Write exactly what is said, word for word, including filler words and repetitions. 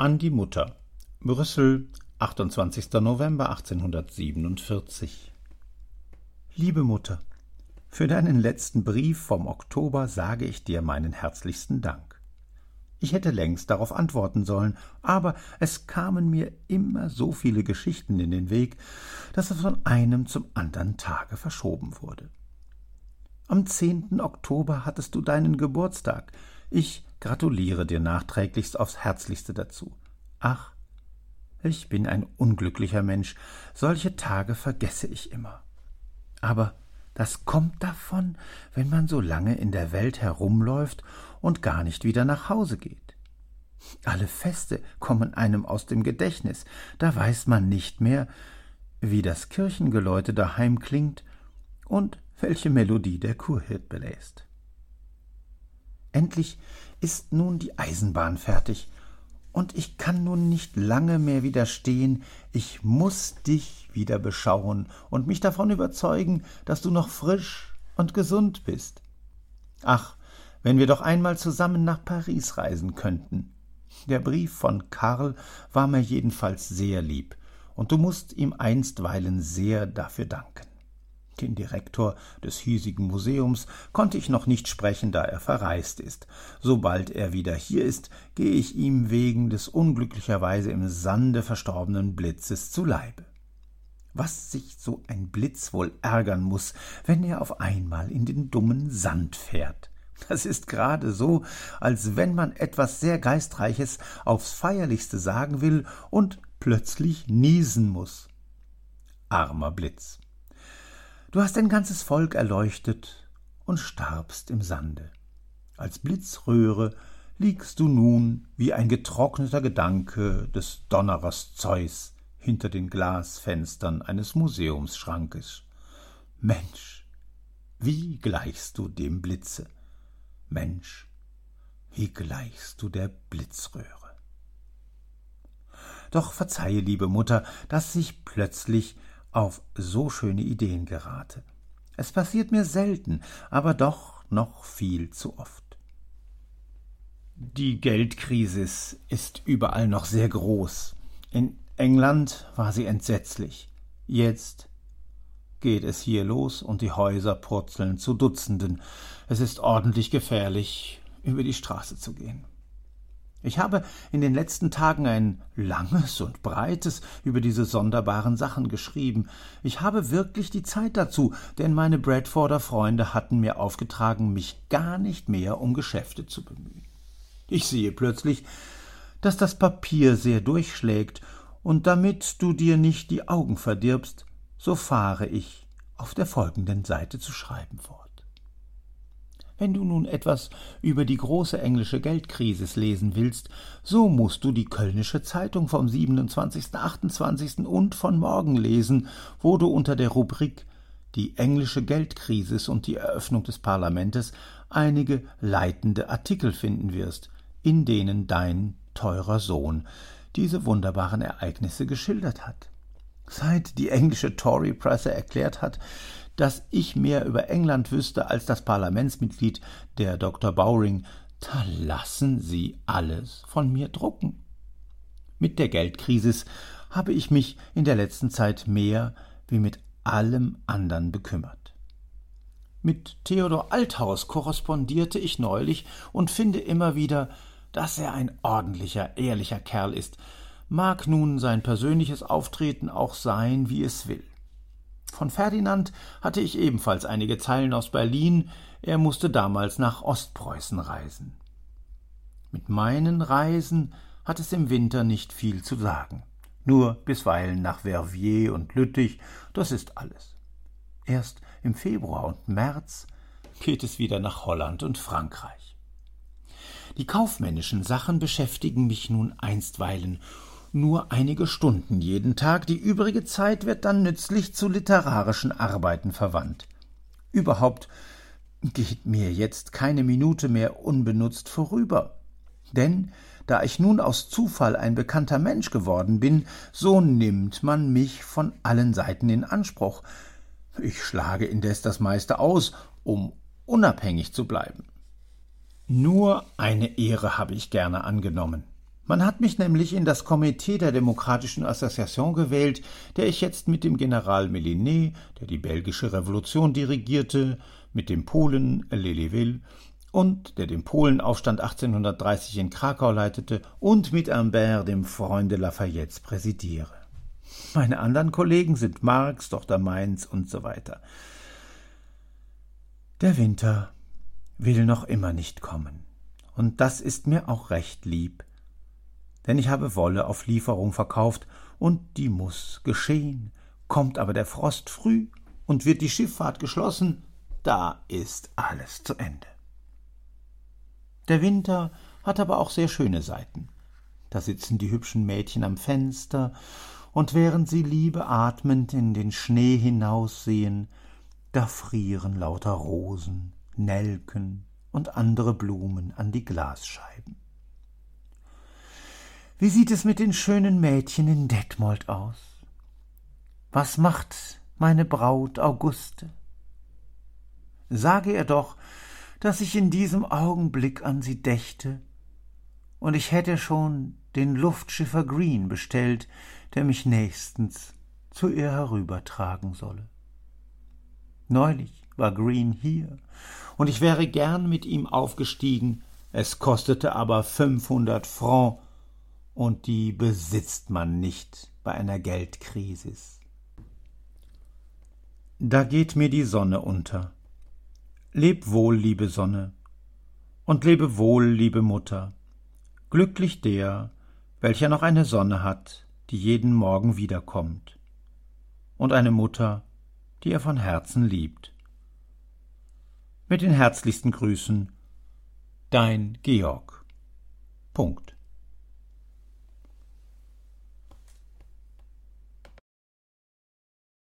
An die Mutter. Brüssel, achtundzwanzigster November achtzehnhundertsiebenundvierzig. Liebe Mutter, für deinen letzten Brief vom Oktober sage ich dir meinen herzlichsten Dank. Ich hätte längst darauf antworten sollen, aber es kamen mir immer so viele Geschichten in den Weg, dass es von einem zum andern Tage verschoben wurde. Am zehnten Oktober hattest du deinen Geburtstag. Ich gratuliere dir nachträglichst aufs Herzlichste dazu. Ach, ich bin ein unglücklicher Mensch, solche Tage vergesse ich immer. Aber das kommt davon, wenn man so lange in der Welt herumläuft und gar nicht wieder nach Hause geht. Alle Feste kommen einem aus dem Gedächtnis, da weiß man nicht mehr, wie das Kirchengeläute daheim klingt und welche Melodie der Churhirt belässt. Endlich ist nun die Eisenbahn fertig, und ich kann nun nicht lange mehr widerstehen, ich muß dich wieder beschauen und mich davon überzeugen, dass du noch frisch und gesund bist. Ach, wenn wir doch einmal zusammen nach Paris reisen könnten. Der Brief von Karl war mir jedenfalls sehr lieb, und du mußt ihm einstweilen sehr dafür danken. Den Direktor des hiesigen Museums konnte ich noch nicht sprechen, da er verreist ist. Sobald er wieder hier ist, gehe ich ihm wegen des unglücklicherweise im Sande verstorbenen Blitzes zu Leibe. Was sich so ein Blitz wohl ärgern muß, wenn er auf einmal in den dummen Sand fährt. Das ist gerade so, als wenn man etwas sehr Geistreiches aufs Feierlichste sagen will und plötzlich niesen muß. Armer Blitz! Du hast ein ganzes Volk erleuchtet und starbst im Sande. Als Blitzröhre liegst du nun wie ein getrockneter Gedanke des Donnerers Zeus hinter den Glasfenstern eines Museumsschrankes. Mensch, wie gleichst du dem Blitze? Mensch, wie gleichst du der Blitzröhre? Doch verzeihe, liebe Mutter, dass ich plötzlich auf so schöne Ideen gerate. Es passiert mir selten, aber doch noch viel zu oft. Die Geldkrise ist überall noch sehr groß. In England war sie entsetzlich. Jetzt geht es hier los und die Häuser purzeln zu Dutzenden. Es ist ordentlich gefährlich, über die Straße zu gehen. Ich habe in den letzten Tagen ein langes und breites über diese sonderbaren Sachen geschrieben. Ich habe wirklich die Zeit dazu, denn meine Bradforder Freunde hatten mir aufgetragen, mich gar nicht mehr um Geschäfte zu bemühen. Ich sehe plötzlich, dass das Papier sehr durchschlägt, und damit du dir nicht die Augen verdirbst, so fahre ich auf der folgenden Seite zu schreiben fort. Wenn du nun etwas über die große englische Geldkrise lesen willst, so musst du die Kölnische Zeitung vom siebenundzwanzigsten, achtundzwanzigsten und von morgen lesen, wo du unter der Rubrik »Die englische Geldkrise und die Eröffnung des Parlamentes« einige leitende Artikel finden wirst, in denen dein teurer Sohn diese wunderbaren Ereignisse geschildert hat. Seit die englische Tory-Presse erklärt hat, dass ich mehr über England wüsste als das Parlamentsmitglied, der Doktor Bowring, da lassen sie alles von mir drucken. Mit der Geldkrise habe ich mich in der letzten Zeit mehr wie mit allem anderen bekümmert. Mit Theodor Althaus korrespondierte ich neulich und finde immer wieder, dass er ein ordentlicher, ehrlicher Kerl ist, mag nun sein persönliches Auftreten auch sein, wie es will. Von Ferdinand hatte ich ebenfalls einige Zeilen aus Berlin, er musste damals nach Ostpreußen reisen. Mit meinen Reisen hat es im Winter nicht viel zu sagen, nur bisweilen nach Verviers und Lüttich, das ist alles. Erst im Februar und März geht es wieder nach Holland und Frankreich. Die kaufmännischen Sachen beschäftigen mich nun einstweilen nur einige Stunden jeden Tag, die übrige Zeit wird dann nützlich zu literarischen Arbeiten verwandt. Überhaupt geht mir jetzt keine Minute mehr unbenutzt vorüber, denn da ich nun aus Zufall ein bekannter Mensch geworden bin, so nimmt man mich von allen Seiten in Anspruch. Ich schlage indes das meiste aus, um unabhängig zu bleiben. Nur eine Ehre habe ich gerne angenommen. Man hat mich nämlich in das Komitee der Demokratischen Association gewählt, der ich jetzt mit dem General Méliné, der die belgische Revolution dirigierte, mit dem Polen Lelewil und der den Polenaufstand achtzehnhundertdreißig in Krakau leitete und mit Humbert, dem Freunde Lafayettes, präsidiere. Meine anderen Kollegen sind Marx, Doktor Mainz und so weiter. Der Winter will noch immer nicht kommen. Und das ist mir auch recht lieb, denn ich habe Wolle auf Lieferung verkauft, und die muß geschehen. Kommt aber der Frost früh und wird die Schifffahrt geschlossen, da ist alles zu Ende. Der Winter hat aber auch sehr schöne Seiten. Da sitzen die hübschen Mädchen am Fenster, und während sie Liebe atmend in den Schnee hinaussehen, da frieren lauter Rosen, Nelken und andere Blumen an die Glasscheiben. Wie sieht es mit den schönen Mädchen in Detmold aus? Was macht meine Braut Auguste? Sage ihr doch, dass ich in diesem Augenblick an sie dächte, und ich hätte schon den Luftschiffer Green bestellt, der mich nächstens zu ihr herübertragen solle. Neulich war Green hier, und ich wäre gern mit ihm aufgestiegen, es kostete aber fünfhundert Francs, und die besitzt man nicht bei einer Geldkrisis. Da geht mir die Sonne unter. Leb wohl, liebe Sonne, und lebe wohl, liebe Mutter. Glücklich der, welcher noch eine Sonne hat, die jeden Morgen wiederkommt, und eine Mutter, die er von Herzen liebt. Mit den herzlichsten Grüßen, dein Georg. Punkt.